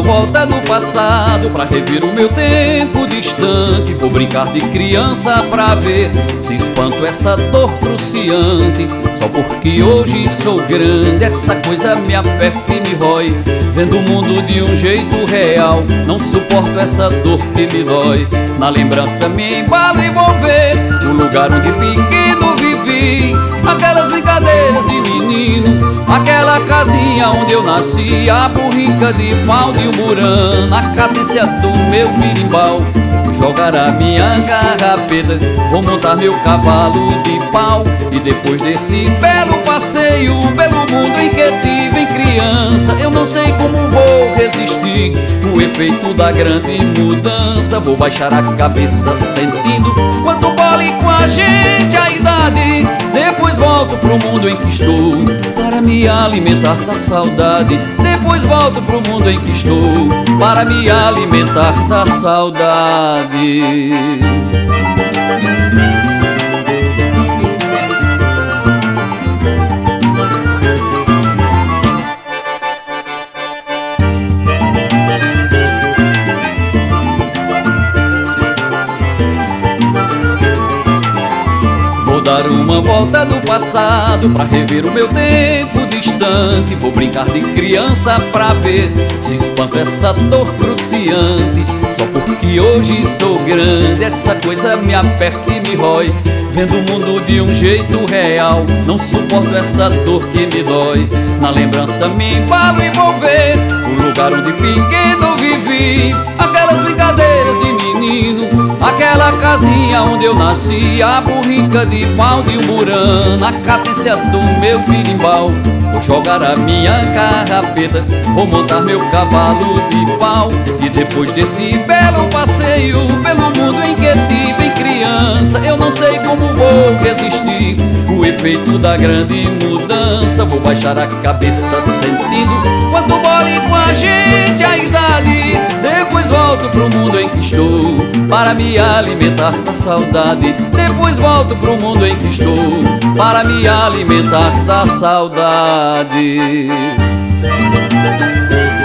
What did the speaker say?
volta no passado pra rever o meu tempo distante. Vou brincar de criança pra ver se espanto essa dor cruciante. Só porque hoje sou grande, essa coisa me aperta e me rói. Vendo o mundo de um jeito real, não suporto essa dor que me dói. Na lembrança me embalo e vou ver o lugar onde pequeno vivi. Aquelas brincadeiras de menino, aquela casinha onde eu nasci, a burrica de pau de umburana, a cadência do meu birimbau. Vou jogar a minha carrapeta, vou montar meu cavalo de pau. E depois desse belo passeio pelo mundo em que tive em criança, eu não sei como vou resistir o efeito da grande mudança. Vou baixar a cabeça sentindo quanto vale com a gente a idade. Depois volto pro mundo em que estou para me alimentar da saudade. Depois volto pro mundo em que estou para me alimentar da saudade. Vou dar uma volta no passado pra rever o meu tempo distante. Vou brincar de criança pra ver se espanto essa dor cruciante. Só porque hoje sou grande, essa coisa me aperta e me rói. Vendo o mundo de um jeito real, não suporto essa dor que me dói. Na lembrança me embalo e vou ver o lugar onde pequeno vivi. Aquelas brincadeiras de menino, aquela casinha onde eu nasci, a burrica de pau de umburana, a cadência do meu birimbau. Vou jogar a minha carrapeta, vou montar meu cavalo de pau. E depois desse belo passeio pelo mundo em que tive em criança, eu não sei como vou resistir o efeito da grande mudança. Vou baixar a cabeça sentindo quanto vale com a gente a idade. Depois volto pro mundo em que estou para me alimentar da saudade. Depois volto pro mundo em que estou para me alimentar da saudade.